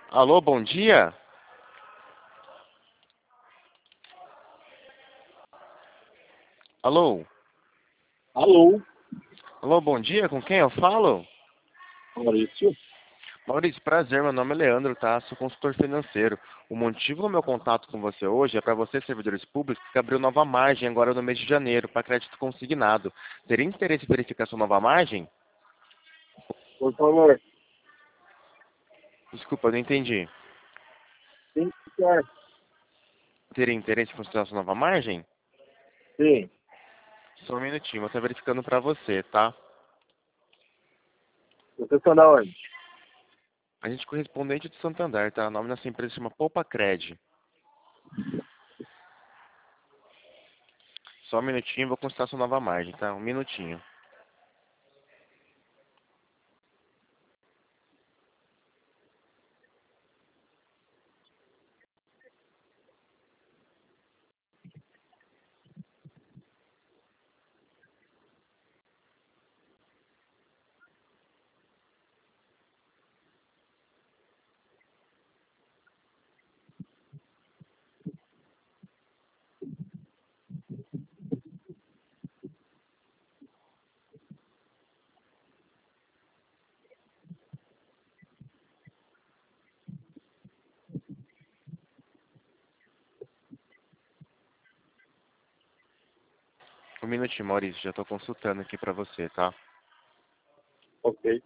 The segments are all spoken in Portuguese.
Alô, bom dia? Alô? Alô, Alô, bom dia, com quem eu falo? Maurício. Maurício, prazer, meu nome é Leandro, tá? Sou consultor financeiro. O motivo do meu contato com você hoje é para você, servidores públicos, que abriu nova margem agora no mês de janeiro para crédito consignado. Teria interesse em verificar sua nova margem? Por favor. Desculpa, eu não entendi. Sim, senhor. Teria interesse em consultar sua nova margem? Sim. Só um minutinho, vou estar verificando para você, tá? Vocês são da onde? A gente é correspondente do Santander, tá? O nome dessa empresa chama Poupa Cred. Só um minutinho, vou consultar sua nova margem, tá? Um minutinho. Um minutinho, Maurício, já estou consultando aqui para você, tá? Ok.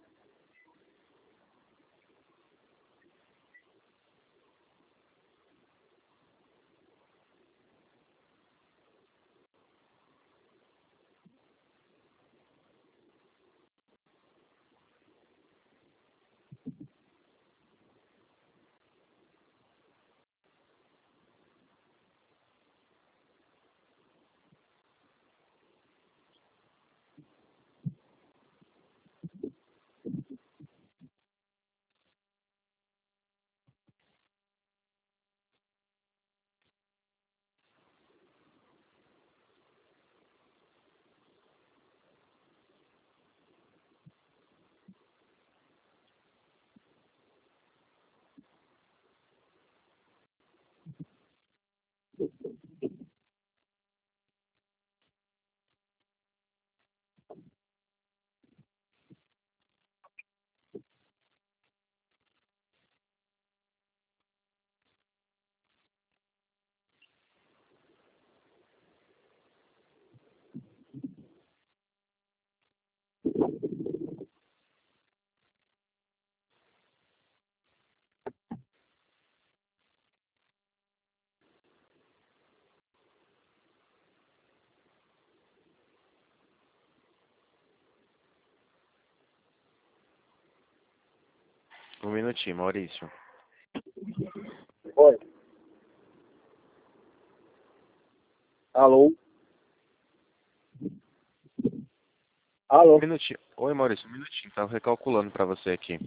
Um minutinho, Maurício. Oi. Alô. Um Alô. minutinho. Oi, Maurício, um minutinho. Tava recalculando para você aqui.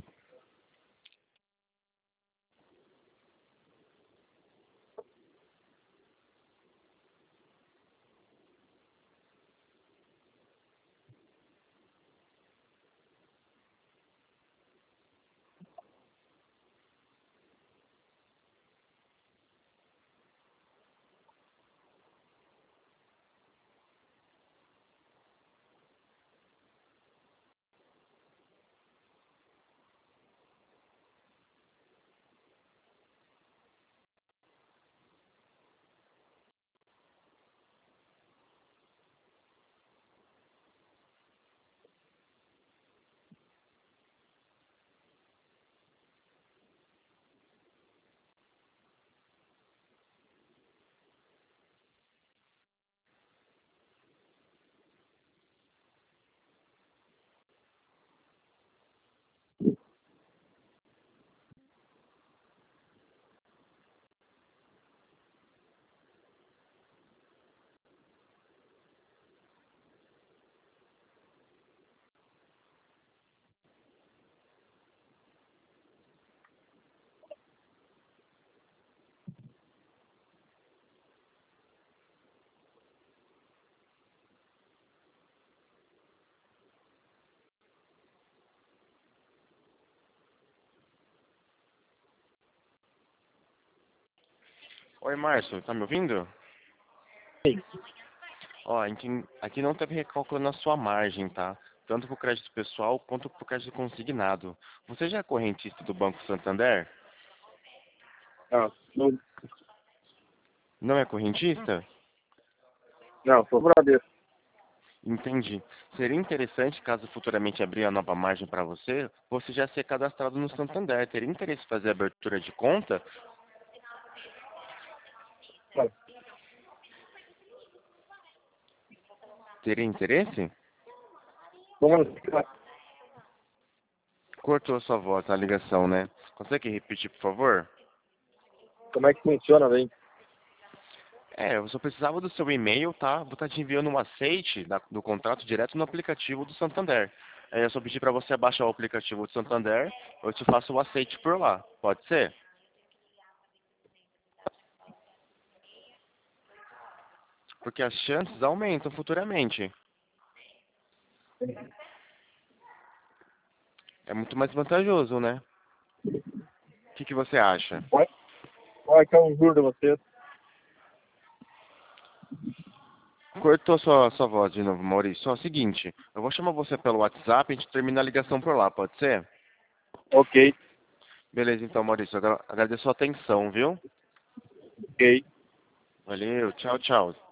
Oi, Márcio, tá me ouvindo? Sim. Ó, aqui não teve recálculo na sua margem, tá? Tanto para o crédito pessoal quanto para o crédito consignado. Você já é correntista do Banco Santander? Ah, não, Não é correntista? não, sou Bradesco. Entendi. Seria interessante, caso futuramente abrir a nova margem para você, você já ser cadastrado no Santander. Teria interesse em fazer abertura de conta? Não, Teria interesse? vamos, Cortou a sua voz, a ligação, né? Consegue repetir, por favor? como é que funciona, bem? Eu só precisava do seu e-mail, tá? Vou estar te enviando um aceite do contrato direto no aplicativo do Santander. Aí eu só pedi para você baixar o aplicativo do Santander, eu te faço o aceite por lá. Pode ser? Porque as chances aumentam futuramente. É muito mais vantajoso, né? O que você acha? Qual é que é o juro de vocês? Cortou sua voz de novo, Maurício. Ó, é o seguinte, eu vou chamar você pelo WhatsApp e a gente termina a ligação por lá, pode ser? Ok, Beleza, então, Maurício. Agradeço a atenção, viu? ok. Valeu, tchau, tchau.